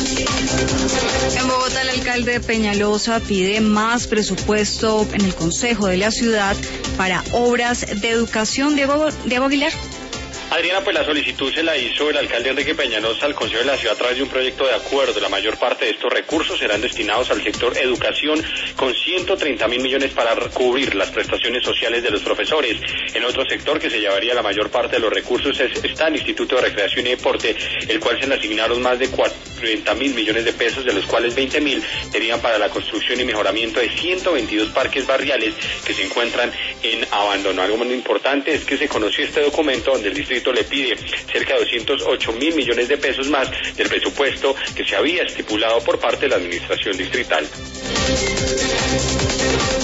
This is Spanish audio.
En Bogotá, el alcalde de Peñalosa pide más presupuesto en el Consejo de la Ciudad para obras de educación. Diego Aguilar. Adriana, pues la solicitud se la hizo el alcalde Enrique Peñalosa al Consejo de la Ciudad a través de un proyecto de acuerdo. La mayor parte de estos recursos serán destinados al sector educación, con 130.000 millones para cubrir las prestaciones sociales de los profesores. En otro sector que se llevaría la mayor parte de los recursos está el Instituto de Recreación y Deporte, el cual se le asignaron más de 40.000 millones de pesos, de los cuales 20.000 serían para la construcción y mejoramiento de 122 parques barriales que se encuentran en abandono. Algo muy importante es que se conoció este documento donde el distrito le pide cerca de 208.000 millones de pesos más del presupuesto que se había estipulado por parte de la administración distrital.